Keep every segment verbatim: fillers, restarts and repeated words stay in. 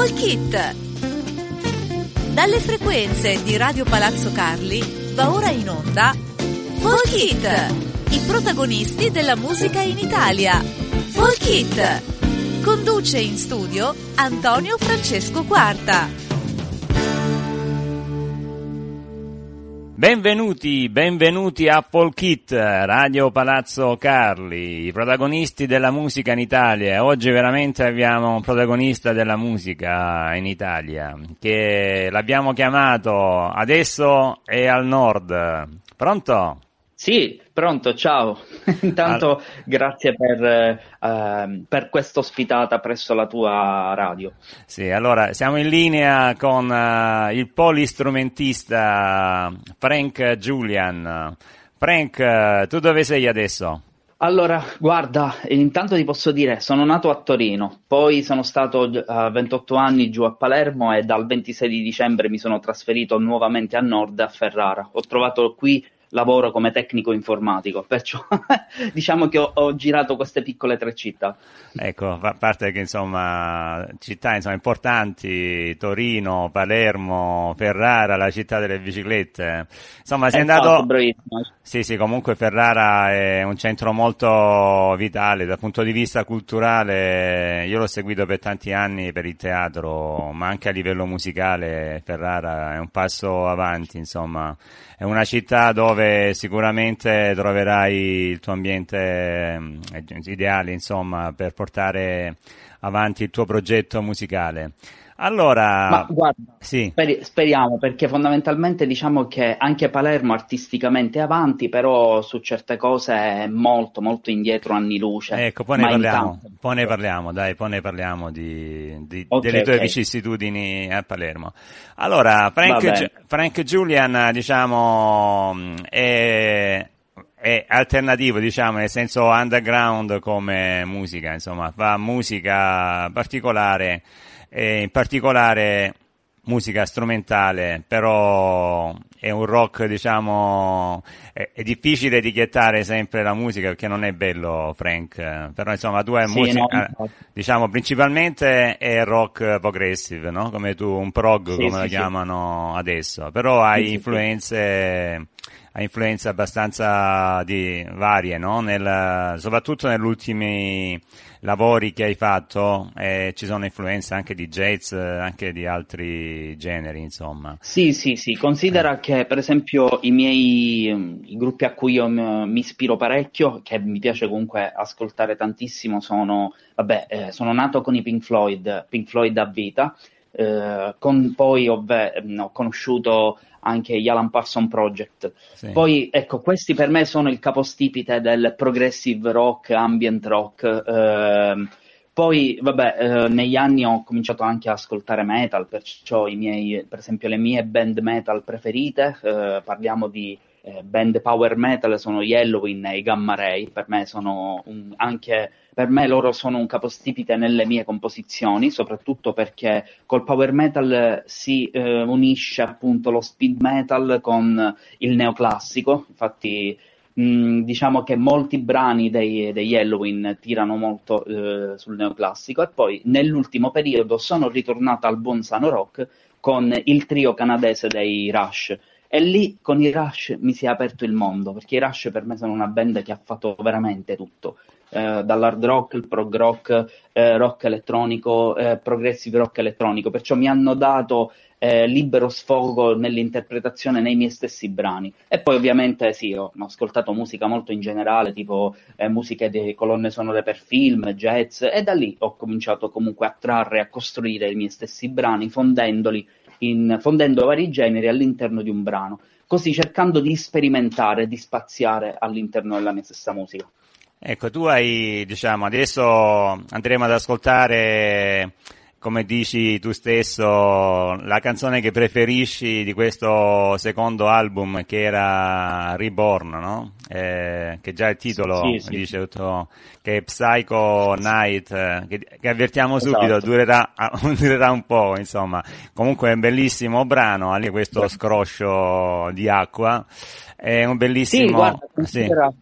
Folk It. Dalle frequenze di Radio Palazzo Carli va ora in onda Folk It, i protagonisti della musica in Italia. Folk It. Conduce in studio Antonio Francesco Quarta. Benvenuti, benvenuti a Folk It, Radio Palazzo Carli, i protagonisti della musica in Italia. Oggi veramente abbiamo un protagonista della musica in Italia, che l'abbiamo chiamato Adesso è al nord. Pronto? Sì, pronto, ciao. Intanto allora, grazie per, eh, per questa ospitata presso la tua radio. Sì, allora siamo in linea con uh, il polistrumentista Frank Julian. Frank, uh, tu dove sei adesso? Allora, guarda, intanto ti posso dire, sono nato a Torino, poi sono stato uh, ventotto anni giù a Palermo e dal ventisei di dicembre mi sono trasferito nuovamente a nord, a Ferrara. Ho trovato qui lavoro come tecnico informatico, perciò diciamo che ho, ho girato queste piccole tre città. Ecco, a parte che insomma città insomma importanti, Torino, Palermo, Ferrara, la città delle biciclette. Insomma, sei esatto, andato bravissimo. Sì, sì, comunque Ferrara è un centro molto vitale dal punto di vista culturale. Io l'ho seguito per tanti anni per il teatro, ma anche a livello musicale Ferrara è un passo avanti, insomma. È una città dove sicuramente troverai il tuo ambiente ideale, insomma, per portare avanti il tuo progetto musicale. Allora, ma guarda, sì. speri- speriamo, perché fondamentalmente diciamo che anche Palermo artisticamente è avanti, però su certe cose è molto molto indietro, anni luce. Ecco, poi ne parliamo, poi ne parliamo, dai, poi ne parliamo di, di, okay, delle tue okay. vicissitudini a Palermo. Allora, Frank, Frank Julian, diciamo, è... è alternativo, diciamo, nel senso underground come musica, insomma, fa musica particolare, e in particolare musica strumentale, però è un rock, diciamo, è, è difficile etichettare sempre la musica perché non è bello, Frank, però insomma tu hai sì, musica, no, diciamo, principalmente è rock progressive, no? Come tu, un prog, sì, come sì, lo sì. chiamano adesso, però hai sì, influenze... Sì. Ha influenze abbastanza di, varie, no? Nel, soprattutto negli ultimi lavori che hai fatto, eh, ci sono influenze anche di jazz, anche di altri generi, insomma. Sì, sì, sì, considera eh. che per esempio i miei i gruppi a cui io m- mi ispiro parecchio, che mi piace comunque ascoltare tantissimo, sono, vabbè, eh, sono nato con i Pink Floyd, Pink Floyd a vita, eh, con, poi ovve, ho conosciuto anche gli Alan Parsons Project. Sì. Poi, ecco, questi per me sono il capostipite del progressive rock, ambient rock. Eh, poi, vabbè, eh, negli anni ho cominciato anche a ascoltare metal, perciò i miei, per esempio, le mie band metal preferite, eh, parliamo di eh, band power metal, sono gli Helloween e i Gamma Ray. Per me sono un, anche... Per me loro sono un capostipite nelle mie composizioni, soprattutto perché col power metal si eh, unisce appunto lo speed metal con il neoclassico. Infatti mh, diciamo che molti brani dei, degli Helloween tirano molto eh, sul neoclassico, e poi nell'ultimo periodo sono ritornata al buon sano rock con il trio canadese dei Rush. E lì con i Rush mi si è aperto il mondo, perché i Rush per me sono una band che ha fatto veramente tutto. Eh, dall'hard rock, il prog rock, eh, rock elettronico, eh, progressive rock elettronico, perciò mi hanno dato eh, libero sfogo nell'interpretazione nei miei stessi brani. E poi ovviamente sì, ho, ho ascoltato musica molto in generale, tipo eh, musiche di colonne sonore per film, jazz, e da lì ho cominciato comunque a trarre, a costruire i miei stessi brani, fondendoli in, fondendo vari generi all'interno di un brano, così cercando di sperimentare, di spaziare all'interno della mia stessa musica. Ecco, tu hai, diciamo, adesso andremo ad ascoltare, come dici tu stesso, la canzone che preferisci di questo secondo album, che era Reborn, no? Eh, che già il titolo sì, sì, dice sì. tutto, che è Psycho Night, che, che avvertiamo Esatto. subito, durerà, durerà un po', insomma. Comunque è un bellissimo brano, anche questo scroscio di acqua, è un bellissimo... Sì, guarda, considera... Sì.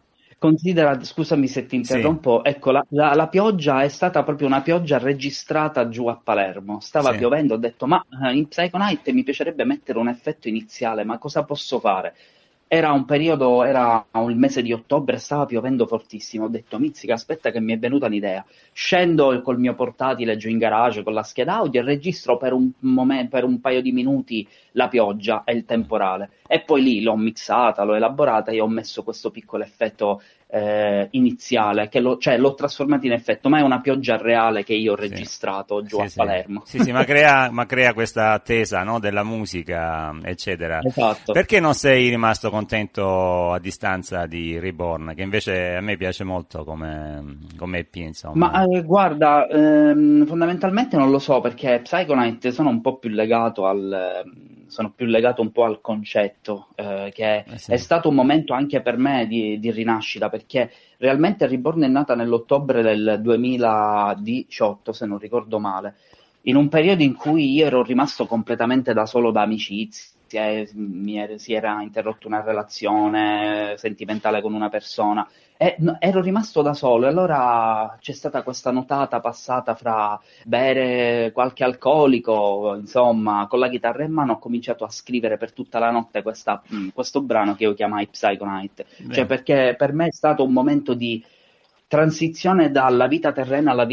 considera, scusami se ti interrompo, sì. ecco, la, la, la pioggia è stata proprio una pioggia registrata giù a Palermo, stava sì. piovendo, ho detto, ma in Psycho-Night mi piacerebbe mettere un effetto iniziale, ma cosa posso fare? Era un periodo, era il mese di ottobre, stava piovendo fortissimo, ho detto, mizzica, aspetta che mi è venuta un'idea, scendo col mio portatile giù in garage con la scheda audio e registro per un, momento, per un paio di minuti la pioggia e il temporale, e poi lì l'ho mixata, l'ho elaborata e ho messo questo piccolo effetto eh, iniziale, che lo, cioè l'ho trasformato in effetto, ma è una pioggia reale che io ho registrato sì. giù sì, a Palermo. Sì, sì, ma crea, ma crea questa attesa, no, della musica, eccetera. Esatto. Perché non sei rimasto contento a distanza di Reborn, che invece a me piace molto come, come E P, insomma? Ma eh, guarda, ehm, fondamentalmente non lo so, perché Psycho-Night sono un po' più legato al... sono più legato un po' al concetto, eh, che eh sì. è stato un momento anche per me di, di rinascita, perché realmente Reborn è nata nell'ottobre del duemiladiciotto, se non ricordo male, in un periodo in cui io ero rimasto completamente da solo da amicizie, mi er- si era interrotta una relazione sentimentale con una persona, e no, ero rimasto da solo, e allora c'è stata questa notata passata fra bere qualche alcolico, insomma, con la chitarra in mano ho cominciato a scrivere per tutta la notte questa, mh, questo brano che io chiamai Psycho-Night, cioè perché per me è stato un momento di transizione dalla vita terrena alla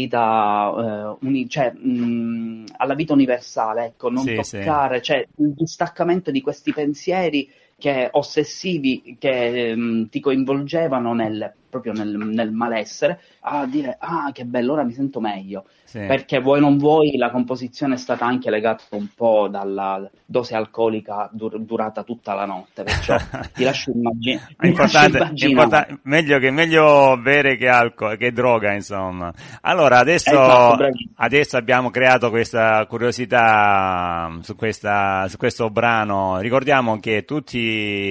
vita eh, uni- cioè, mh, alla vita universale, ecco, non sì, toccare, sì. cioè il distaccamento di questi pensieri che ossessivi che mh, ti coinvolgevano nel, proprio nel, nel malessere, a dire ah che bello, ora mi sento meglio, sì. perché vuoi non vuoi la composizione è stata anche legata un po' dalla dose alcolica dur- durata tutta la notte, perciò ti lascio immaginare. Importante, importante, meglio che meglio bere che alcol, che droga, insomma. Allora adesso, esatto, adesso abbiamo creato questa curiosità su, questa, su questo brano. Ricordiamo che tutti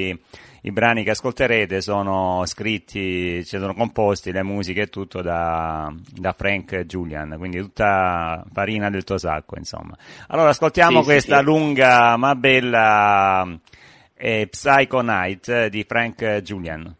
i brani che ascolterete sono scritti, ci sono composti, le musiche e tutto da, da Frank Julian, quindi tutta farina del tuo sacco, insomma. Allora ascoltiamo sì, questa sì, lunga ma bella eh, Psycho-Night di Frank Julian.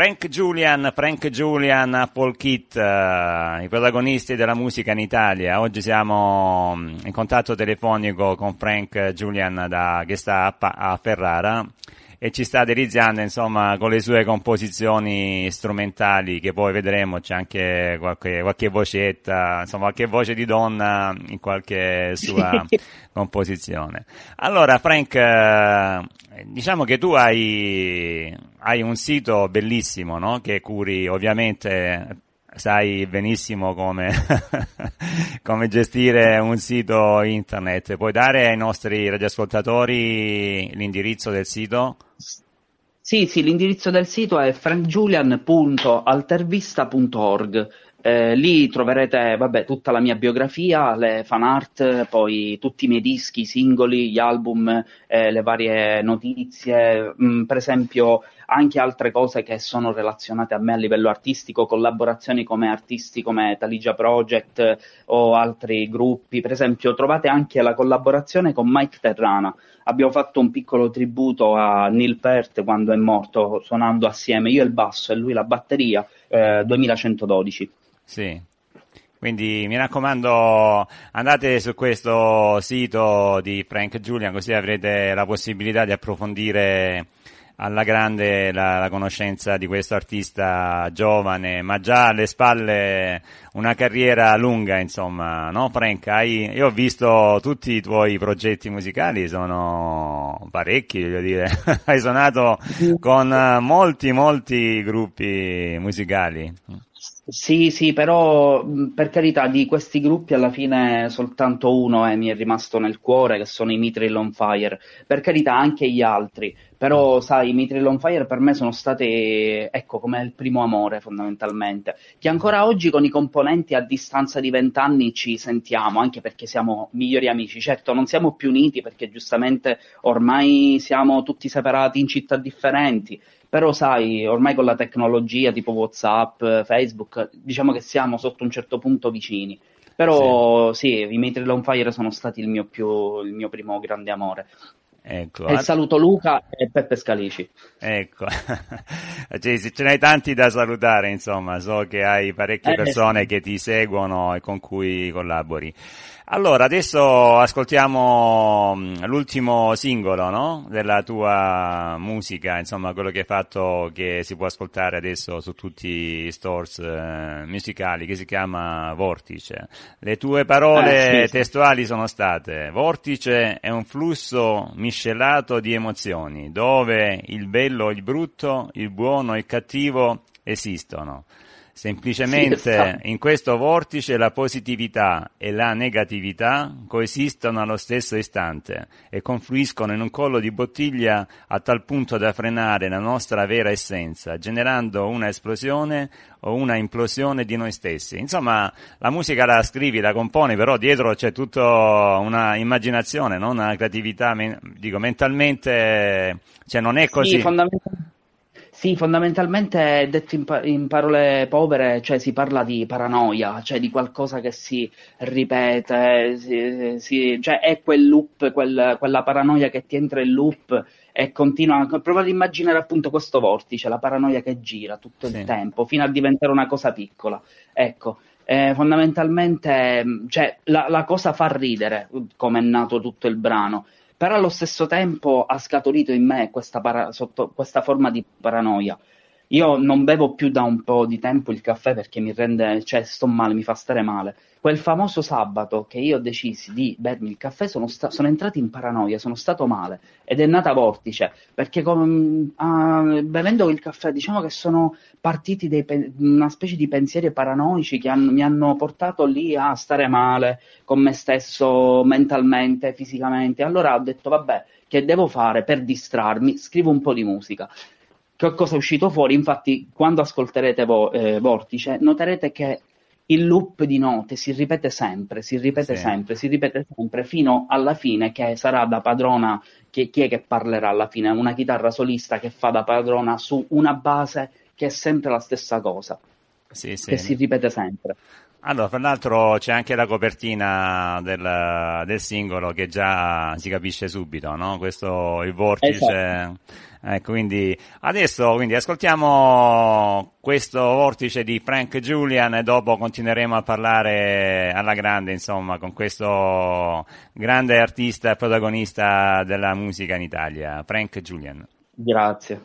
Frank Julian, Frank Julian, Apple Kit, uh, i protagonisti della musica in Italia. Oggi siamo in contatto telefonico con Frank Julian da, che sta a, a Ferrara e ci sta deliziando, insomma, con le sue composizioni strumentali, che poi vedremo, c'è anche qualche, qualche vocetta, insomma, qualche voce di donna in qualche sua composizione. Allora, Frank, eh, diciamo che tu hai, hai un sito bellissimo, no? Che curi, ovviamente, sai benissimo come, come gestire un sito internet. Puoi dare ai nostri radioascoltatori l'indirizzo del sito? Sì, sì, l'indirizzo del sito è frank julian punto altervista punto org. Eh, lì troverete, vabbè, tutta la mia biografia, le fan art, poi tutti i miei dischi, i singoli, gli album, eh, le varie notizie, mh, per esempio anche altre cose che sono relazionate a me a livello artistico, collaborazioni come artisti come Taligia Project eh, o altri gruppi. Per esempio trovate anche la collaborazione con Mike Terrana. Abbiamo fatto un piccolo tributo a Neil Peart quando è morto, suonando assieme, io il basso e lui la batteria, eh, duemilacentododici. Sì, quindi mi raccomando, andate su questo sito di Frank Julian, così avrete la possibilità di approfondire alla grande la, la conoscenza di questo artista giovane, ma già alle spalle una carriera lunga, insomma, no Frank? Hai, io ho visto tutti i tuoi progetti musicali, sono parecchi, voglio dire, hai suonato con molti, molti gruppi musicali. Sì, sì, però per carità di questi gruppi alla fine soltanto uno eh, mi è rimasto nel cuore, che sono i Mithril on Fire. Per carità anche gli altri, però sai, i Mithril on Fire per me sono state, ecco, come il primo amore fondamentalmente, che ancora oggi con i componenti a distanza di vent'anni ci sentiamo, anche perché siamo migliori amici. Certo, non siamo più uniti perché giustamente ormai siamo tutti separati in città differenti. Però sai, ormai con la tecnologia tipo WhatsApp, Facebook, diciamo che siamo sotto un certo punto vicini. Però sì, sì i Mithril on Fire sono stati il mio, più, il mio primo grande amore. Ecco. E saluto Luca e Peppe Scalici. Ecco, cioè, ce ne hai tanti da salutare, insomma, so che hai parecchie persone eh, che ti seguono e con cui collabori. Allora, adesso ascoltiamo l'ultimo singolo, no? Della tua musica, insomma, quello che hai fatto, che si può ascoltare adesso su tutti i stores eh, musicali, che si chiama Vortice. Le tue parole eh, sì, testuali sì. sono state: Vortice è un flusso miscelato di emozioni, dove il bello, il brutto, il buono, il cattivo esistono. Semplicemente in questo vortice la positività e la negatività coesistono allo stesso istante e confluiscono in un collo di bottiglia a tal punto da frenare la nostra vera essenza, generando una esplosione o una implosione di noi stessi. Insomma, la musica la scrivi, la componi, però dietro c'è tutta una immaginazione, no? Una creatività, dico, mentalmente, cioè non è così. Sì, fondamentalmente. Sì, fondamentalmente detto in, pa- in parole povere, cioè si parla di paranoia, cioè di qualcosa che si ripete, si, si, cioè è quel loop, quel, quella paranoia che ti entra in loop e continua. Prova ad immaginare appunto questo vortice, la paranoia che gira tutto il sì. tempo fino a diventare una cosa piccola. Ecco, eh, fondamentalmente, cioè la, la cosa fa ridere, come è nato tutto il brano. Però allo stesso tempo ha scaturito in me questa, para- sotto, questa forma di paranoia. Io non bevo più da un po' di tempo il caffè perché mi rende, cioè sto male, mi fa stare male. Quel famoso sabato che io decisi di bermi il caffè sono, sta- sono entrato in paranoia, sono stato male ed è nata Vortice, perché con, uh, bevendo il caffè diciamo che sono partiti dei pe- una specie di pensieri paranoici che hanno, mi hanno portato lì a stare male con me stesso mentalmente, fisicamente. Allora ho detto vabbè, che devo fare per distrarmi? Scrivo un po' di musica. Che cosa è uscito fuori? Infatti, quando ascolterete vo- eh, Vortice, noterete che il loop di note si ripete sempre, si ripete sì. sempre, si ripete sempre, fino alla fine, che sarà da padrona, che, chi è che parlerà alla fine? Una chitarra solista che fa da padrona su una base che è sempre la stessa cosa, sì, sì. che si ripete sempre. Allora, fra l'altro c'è anche la copertina del, del singolo che già si capisce subito, no? Questo, il vortice. Esatto. Ecco, quindi adesso quindi ascoltiamo questo vortice di Frank Julian e dopo continueremo a parlare alla grande, insomma, con questo grande artista e protagonista della musica in Italia, Frank Julian. Grazie.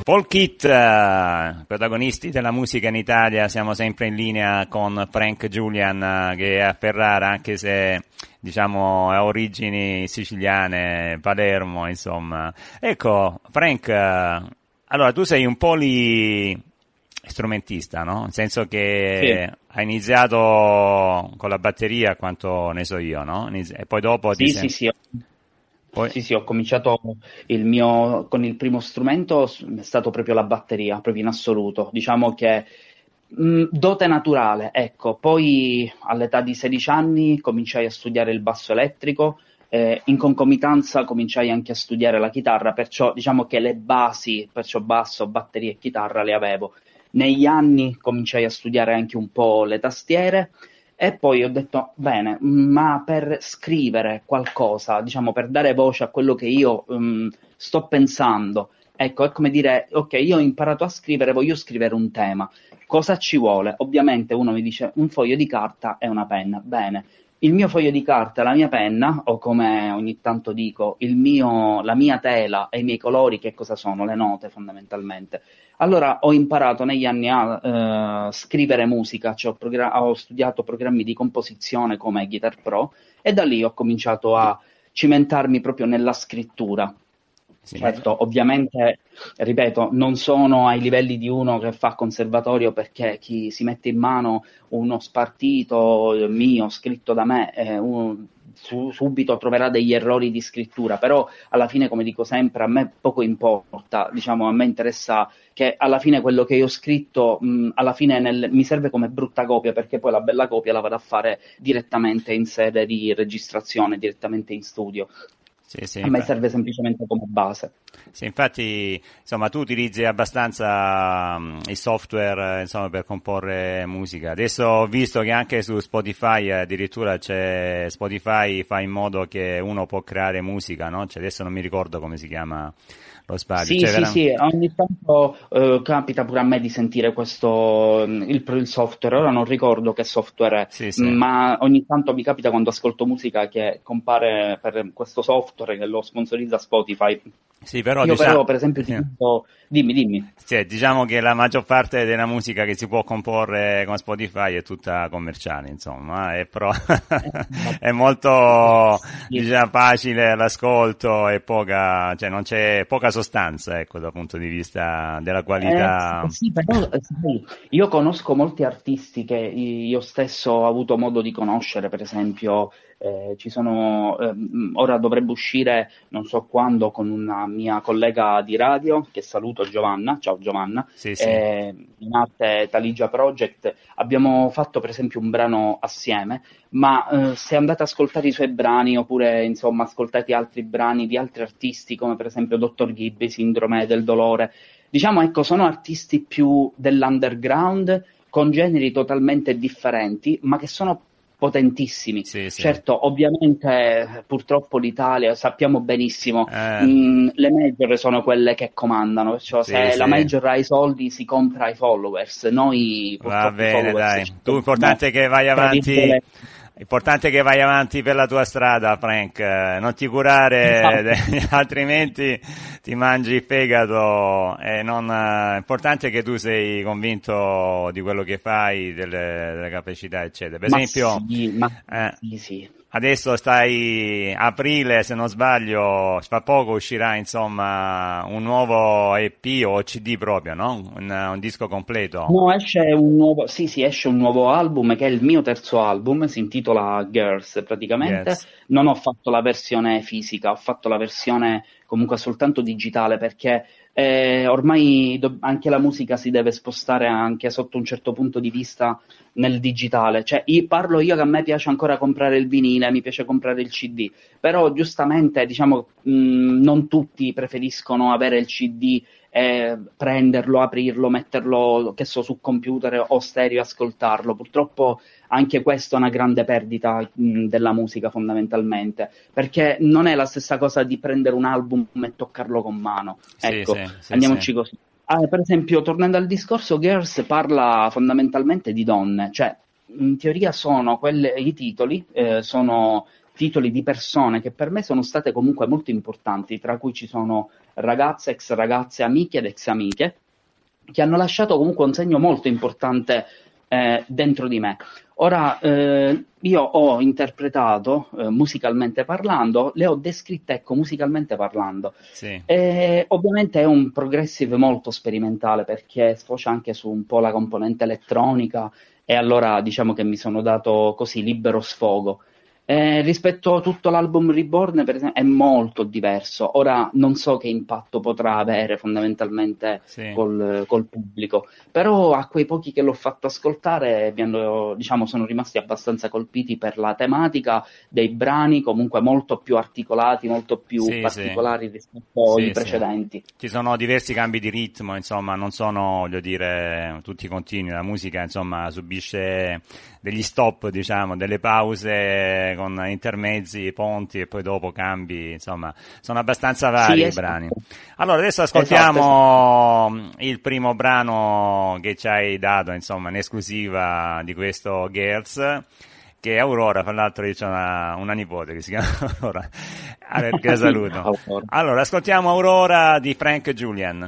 Folk It, uh, protagonisti della musica in Italia, siamo sempre in linea con Frank Julian, uh, che è a Ferrara, anche se diciamo ha origini siciliane, Palermo, insomma. Ecco, Frank, uh, allora tu sei un poli strumentista, no? Nel senso che sì. Hai iniziato con la batteria, quanto ne so io, no? E poi dopo sì, ti sì, sei... sì. Poi... Sì, sì, ho cominciato il mio, con il primo strumento, è stato proprio la batteria, proprio in assoluto. Diciamo che mh, dote naturale, ecco. Poi all'età di sedici anni cominciai a studiare il basso elettrico, eh, in concomitanza cominciai anche a studiare la chitarra, perciò diciamo che le basi, perciò basso, batteria e chitarra le avevo. Negli anni cominciai a studiare anche un po' le tastiere. E poi ho detto, bene, ma per scrivere qualcosa, diciamo, per dare voce a quello che io um, sto pensando, ecco, è come dire, ok, io ho imparato a scrivere, voglio scrivere un tema. Cosa ci vuole? Ovviamente uno mi dice un foglio di carta e una penna. Bene, il mio foglio di carta e la mia penna, o come ogni tanto dico, il mio, la mia tela e i miei colori, che cosa sono? Le note, fondamentalmente. Allora ho imparato negli anni a uh, scrivere musica, cioè ho, progra- ho studiato programmi di composizione come Guitar Pro e da lì ho cominciato a cimentarmi proprio nella scrittura. Sì, certo, ma... ovviamente, ripeto, non sono ai livelli di uno che fa conservatorio, perché chi si mette in mano uno spartito mio scritto da me è un... Su, subito troverà degli errori di scrittura, però alla fine, come dico sempre, a me poco importa, diciamo, a me interessa che alla fine quello che io ho scritto mh, alla fine nel, mi serve come brutta copia, perché poi la bella copia la vado a fare direttamente in sede di registrazione, direttamente in studio. Sì, sì, a me serve semplicemente come base. Sì, infatti, insomma, tu utilizzi abbastanza um, i software, insomma, per comporre musica. Adesso ho visto che anche su Spotify addirittura c'è Spotify fa in modo che uno può creare musica, no? Cioè, adesso non mi ricordo come si chiama lo spazio. Sì, cioè, sì, vera... sì, ogni tanto eh, capita pure a me di sentire questo, il, il software, ora non ricordo che software è, sì, sì. ma ogni tanto mi capita quando ascolto musica che compare per questo software che lo sponsorizza Spotify. Sì, però Io diciamo... però, per esempio, ti dico... dimmi, dimmi. Cioè, diciamo che la maggior parte della musica che si può comporre con Spotify è tutta commerciale, insomma, è, pro... è molto diciamo, facile all'ascolto e poca, cioè non c'è poca sostanza, ecco, dal punto di vista della qualità. Eh, sì, però sì, io conosco molti artisti che io stesso ho avuto modo di conoscere, per esempio. Eh, ci sono eh, ora dovrebbe uscire non so quando con una mia collega di radio che saluto, Giovanna, ciao Giovanna, sì, sì. Eh, in arte Taligia Project abbiamo fatto per esempio un brano assieme, ma eh, se andate ad ascoltare i suoi brani oppure insomma ascoltate altri brani di altri artisti come per esempio dottor Gibby, Sindrome del dolore, diciamo ecco sono artisti più dell'underground con generi totalmente differenti ma che sono potentissimi. Sì, sì. Certo, ovviamente purtroppo l'Italia sappiamo benissimo eh. mh, le major sono quelle che comandano, cioè sì, se sì. la major ha i soldi si compra i followers, noi va bene dai, tu no, importante che vai avanti importante che vai avanti per la tua strada, Frank, non ti curare, no. altrimenti ti mangi il fegato. E non, è importante che tu sei convinto di quello che fai, delle, delle capacità, eccetera. Per ma esempio, sì, ma eh, sì, sì. adesso stai aprile, se non sbaglio, fra poco uscirà insomma un nuovo E P o C D proprio, no? Un, un disco completo. No, esce un nuovo, sì, sì, esce un nuovo album che è il mio terzo album, si intitola Girls praticamente. Yes. Non ho fatto la versione fisica, ho fatto la versione comunque soltanto digitale perché eh, ormai do- anche la musica si deve spostare anche sotto un certo punto di vista nel digitale, cioè io parlo io che a me piace ancora comprare il vinile, mi piace comprare il C D, però giustamente diciamo mh, non tutti preferiscono avere il C D e prenderlo, aprirlo, metterlo che so su computer o stereo, ascoltarlo. Purtroppo anche questa è una grande perdita mh, della musica fondamentalmente, perché non è la stessa cosa di prendere un album e toccarlo con mano, sì, ecco, sì, sì, andiamoci sì. così. Ah, per esempio, tornando al discorso, Girls parla fondamentalmente di donne, cioè in teoria sono quelle, i titoli eh, sono titoli di persone che per me sono state comunque molto importanti, tra cui ci sono ragazze, ex ragazze, amiche ed ex amiche, che hanno lasciato comunque un segno molto importante eh, dentro di me. Ora, eh, io ho interpretato, eh, musicalmente parlando, le ho descritte, ecco, musicalmente parlando. Sì. E, ovviamente è un progressive molto sperimentale, perché sfocia anche su un po' la componente elettronica, e allora diciamo che mi sono dato così libero sfogo. Eh, rispetto a tutto l'album Reborn, per esempio, è molto diverso. Ora non so che impatto potrà avere fondamentalmente sì. col, col pubblico, però a quei pochi che l'ho fatto ascoltare mi hanno, diciamo, sono rimasti abbastanza colpiti per la tematica dei brani, comunque molto più articolati, molto più sì, particolari sì. rispetto sì, ai precedenti. Sì. Ci sono diversi cambi di ritmo, insomma, non sono, voglio dire, tutti continui. La musica, insomma, subisce degli stop, diciamo, delle pause con intermezzi, ponti e poi dopo cambi, insomma, sono abbastanza vari sì, i esatto. brani. Allora, adesso ascoltiamo esatto, esatto. il primo brano che ci hai dato, insomma, in esclusiva di questo Girls, che è Aurora, fra l'altro io c'ho una, una nipote che si chiama Aurora, che la saluto. Allora, ascoltiamo Aurora di Frank Julian.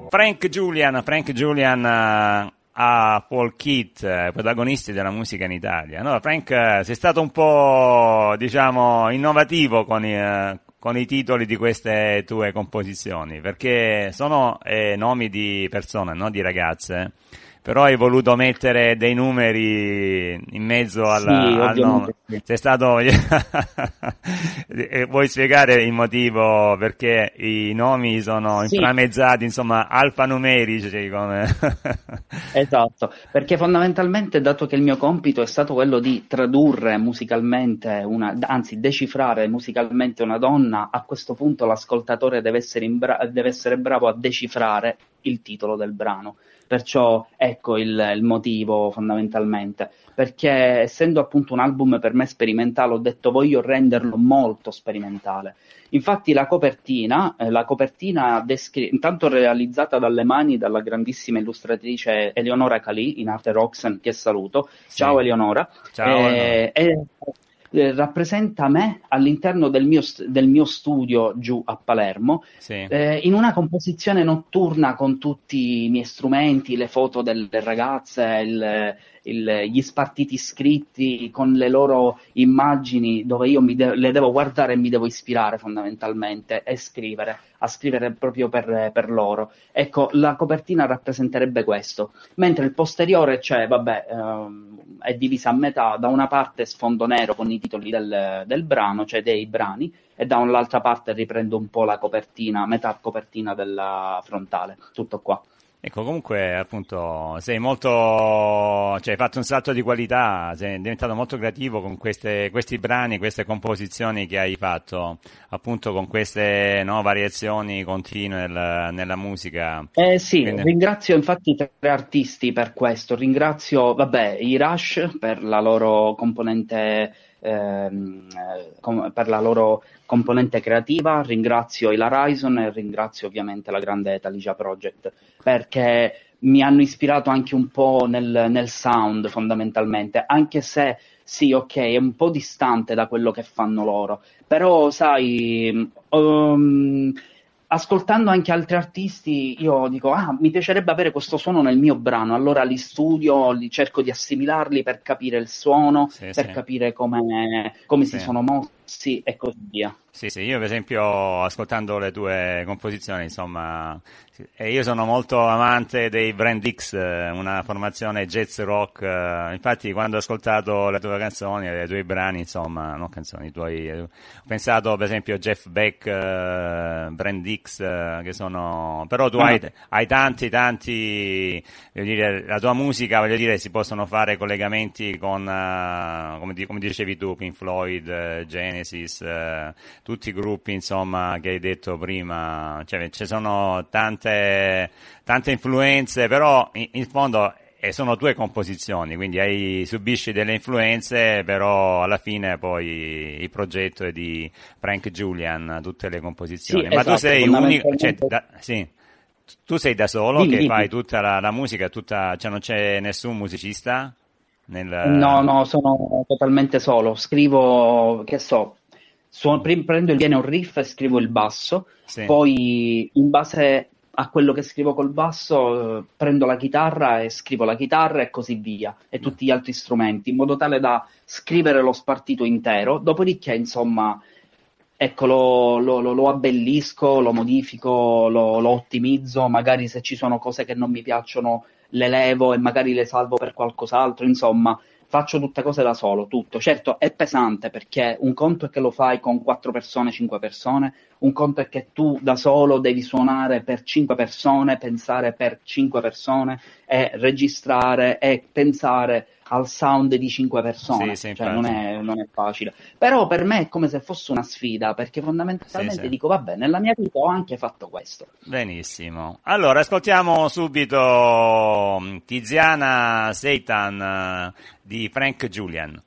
Frank Julian, Frank Julian uh, a Folk It, protagonisti della musica in Italia. No, Frank, sei stato un po', diciamo, innovativo con i, uh, con i titoli di queste tue composizioni, perché sono eh, nomi di persone, no? Di ragazze, però hai voluto mettere dei numeri in mezzo al, Sì, al nome. ovviamente sì. Sei stato vuoi spiegare il motivo perché i nomi sono Sì. inframmezzati, insomma, alfanumerici come... Esatto, perché fondamentalmente, dato che il mio compito è stato quello di tradurre musicalmente una, anzi decifrare musicalmente una donna, a questo punto l'ascoltatore deve essere, in bra- deve essere bravo a decifrare il titolo del brano. Perciò ecco il, il motivo fondamentalmente, perché essendo appunto un album per me sperimentale, ho detto voglio renderlo molto sperimentale. Infatti la copertina, eh, la copertina descri- intanto realizzata dalle mani dalla grandissima illustratrice Eleonora Calì, in arte Roxanne, che saluto. Sì. Ciao Eleonora. Ciao, Eh, e, eh, rappresenta me all'interno del mio, st- del mio studio giù a Palermo, Sì. eh, in una composizione notturna con tutti i miei strumenti, le foto delle ragazze, il, il, gli spartiti scritti con le loro immagini, dove io mi de- le devo guardare e mi devo ispirare fondamentalmente e scrivere, a scrivere proprio per, per loro. Ecco, la copertina rappresenterebbe questo, mentre il posteriore c'è, vabbè, ehm, è divisa a metà, da una parte sfondo nero con i titoli del, del brano, cioè dei brani, e da un'altra parte riprendo un po' la copertina, metà copertina della frontale, tutto qua. Ecco, comunque, appunto, sei molto, cioè hai fatto un salto di qualità, sei diventato molto creativo con queste, questi brani, queste composizioni che hai fatto, appunto, con queste, no, variazioni continue nel, nella musica. Eh sì, Quindi... ringrazio infatti tre artisti per questo, ringrazio, vabbè, i Rush per la loro componente, ehm, com- per la loro componente creativa, ringrazio i Horizon e ringrazio ovviamente la grande Taligia Project, perché mi hanno ispirato anche un po' nel, nel sound fondamentalmente, anche se sì, ok, è un po' distante da quello che fanno loro, però sai, um, ascoltando anche altri artisti io dico, ah, mi piacerebbe avere questo suono nel mio brano, allora li studio, li cerco di assimilarli per capire il suono, Sì, per sì. capire come, come Sì. si sono mossi e così via. Sì, sì, io per esempio ascoltando le tue composizioni, insomma, e io sono molto amante dei Brand X, una formazione jazz rock, infatti quando ho ascoltato le tue canzoni, i tuoi brani, insomma, non canzoni, i tuoi, ho pensato per esempio a Jeff Beck, uh, Brand X, uh, che sono, però tu Ah. hai, hai tanti, tanti, voglio dire, la tua musica, voglio dire, si possono fare collegamenti con, uh, come, di, come dicevi tu, Pink Floyd, uh, Genesis, uh, tutti i gruppi, insomma, che hai detto prima, cioè ci sono tante, tante influenze, però in, in fondo eh, sono tue composizioni, quindi hai, subisci delle influenze, però alla fine poi il progetto è di Frank Julian, tutte le composizioni. Sì, Ma tu esatto, sei unico, cioè, fondamentalmente- da, sì, tu sei da solo Dimmi, che dimmi. fai tutta la, la musica, tutta, cioè non c'è nessun musicista? Nel... No, no, sono totalmente solo, scrivo, che so, suon- prim- prendo il viene un riff e scrivo il basso, Sì. poi in base a quello che scrivo col basso eh, prendo la chitarra e scrivo la chitarra e così via, e tutti gli altri strumenti, in modo tale da scrivere lo spartito intero, dopodiché insomma, ecco, lo, lo- lo- lo abbellisco, lo modifico, lo, lo ottimizzo, magari se ci sono cose che non mi piacciono le levo e magari le salvo per qualcos'altro, insomma, faccio tutte cose da solo, tutto. Certo, è pesante perché un conto è che lo fai con quattro persone, cinque persone, un conto è che tu da solo devi suonare per cinque persone, pensare per cinque persone e registrare e pensare al sound di cinque persone, Sì, sì, cioè non infatti. è, non è facile. Però per me è come se fosse una sfida, perché fondamentalmente Sì, sì. dico, vabbè, nella mia vita ho anche fatto questo. Benissimo. Allora, ascoltiamo subito mm, Tiziana Satan eh, di Frank Julian.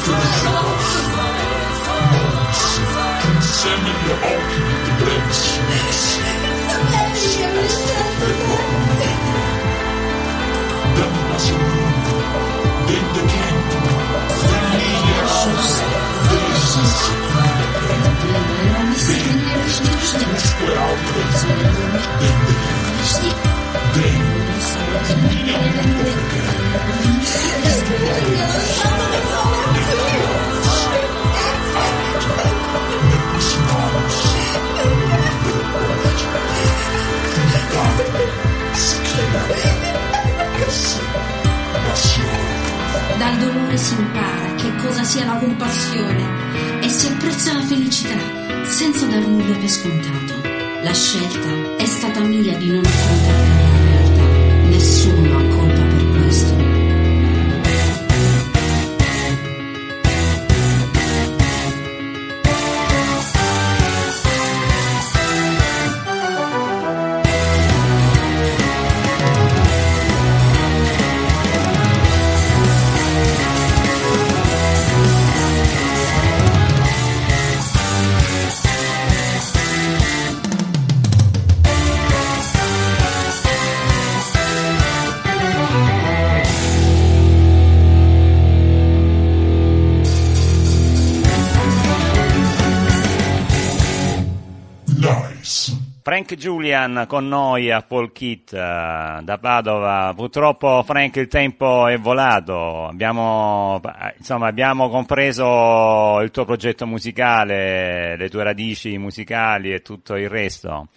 Dal dolore si impara che cosa sia la compassione e si apprezza la felicità senza dar nulla per scontato. La scelta è stata mia di non affrontare la realtà. Nessuno ha colpa per questo. Frank Julian con noi a Folkit da Padova. Purtroppo, Frank, il tempo è volato. Abbiamo, insomma, abbiamo compreso il tuo progetto musicale, le tue radici musicali e tutto il resto.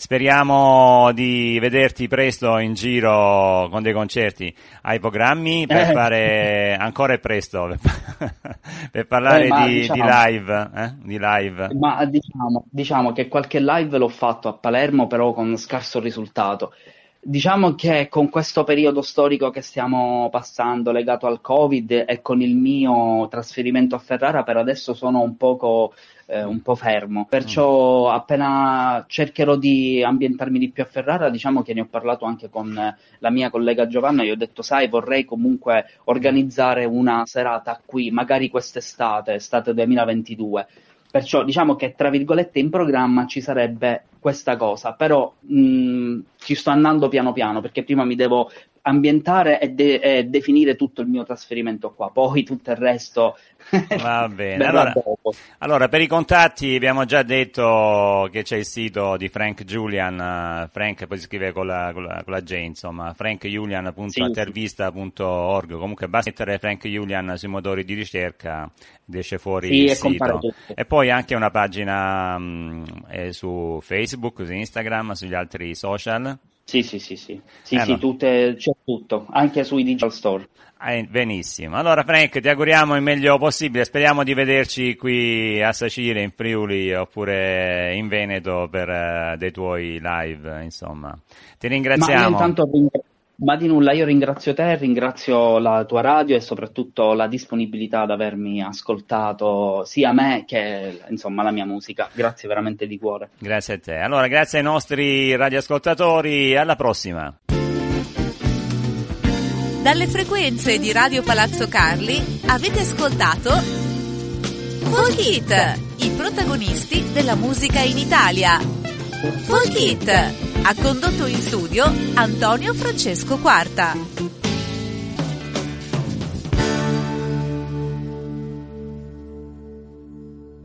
Speriamo di vederti presto in giro con dei concerti. Hai programmi per eh. fare ancora è presto per, per parlare eh, di, diciamo, di live, eh? di live. Ma diciamo, diciamo che qualche live l'ho fatto a Palermo, però con scarso risultato. Diciamo che con questo periodo storico che stiamo passando legato al Covid e con il mio trasferimento a Ferrara, per adesso sono un poco eh, un po' fermo, perciò appena cercherò di ambientarmi di più a Ferrara, diciamo che ne ho parlato anche con la mia collega Giovanna, io ho detto sai, vorrei comunque organizzare una serata qui, magari quest'estate, estate duemilaventidue. Perciò diciamo che tra virgolette in programma ci sarebbe questa cosa, però mh, ci sto andando piano piano perché prima mi devo ambientare e, de- e definire tutto il mio trasferimento qua, poi tutto il resto va bene. Allora, allora per i contatti abbiamo già detto che c'è il sito di Frank Julian, Frank poi si scrive con la, con la, con la J, insomma, frank julian punto intervista punto org. Comunque basta mettere Frank Julian sui motori di ricerca ed esce fuori sì, il sito. E poi anche una pagina mh, è su Facebook, su Instagram, sugli altri social. Sì, sì, sì, sì, sì, eh, sì no. tutte, c'è tutto, anche sui digital store. Eh, benissimo. Allora Frank, ti auguriamo il meglio possibile, speriamo di vederci qui a Sicilia, in Friuli oppure in Veneto per uh, dei tuoi live, insomma. Ti ringraziamo. Ma intanto Ma di nulla, io ringrazio te, ringrazio la tua radio e soprattutto la disponibilità ad avermi ascoltato sia me che insomma la mia musica. Grazie veramente di cuore. Grazie a te. Allora, grazie ai nostri radioascoltatori, alla prossima. Dalle frequenze di Radio Palazzo Carli avete ascoltato Folkit, i protagonisti della musica in Italia. Folkit ha condotto in studio Antonio Francesco Quarta.